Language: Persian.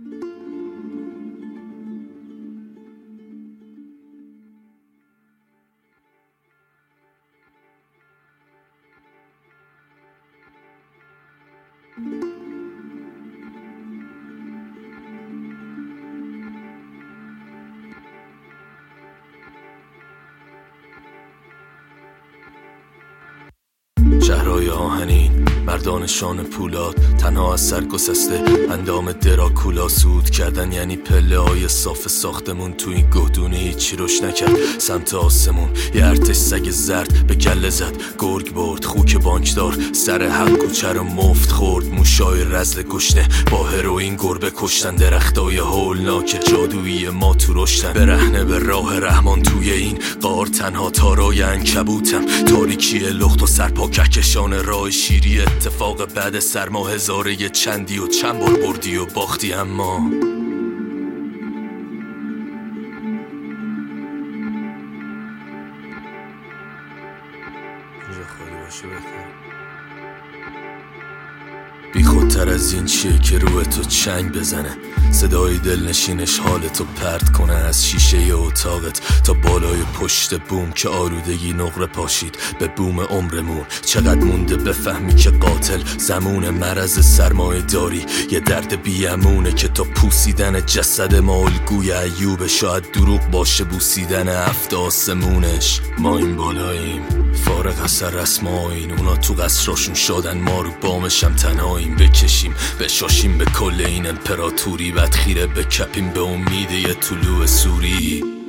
شهرهای آهنین، مردان شان پولاد، تنها از سر گسسته اندام دراکولا. سود کردن یعنی پله های صاف ساختمون، تو این گهدونه هیچی روش نکرد. سمت آسمون یه ارتش سگ زرد به گله زد، گرگ برد خوک بانکدار، سر حق کوچه رو مفت خورد. موشای رزل گشنه با هروئین گربه کشتن، درختای هولناک جادویی ما تو رشتن. برهنه به راه رحمان توی این غار، تنها تارای عنکبوتم، تاریکی لخت و سرپا کهکشان راه شیری. اتفاق بعد سرما هزاره چندی و چند بار بردی و باختی، اما اینجا خالی باشه بهتر. بی خودتر از این چیه که روی تو چنگ بزنه، صدای دلنشینش حالتو پرت کنه از شیشه اتاقت تا بالای پشت بوم که آلودگی نقره پاشید به بوم عمرمون. چقدر مونده بفهمی که قاتل زمون مرض سرمایه داری یه درد بیامونه که تا پوسیدن جسد ما الگوی ایوب. شاید دروغ باشه بوسیدن هفت آسمونش. ما این بالاییم فارغ از سر رسمایین، اونا تو قصراشون شدن، ما رو بامشم تنهاییم. بکشیم بشاشیم به کل این امپراتوری، بعد خیره بکپیم به امید یه طلوع سوری.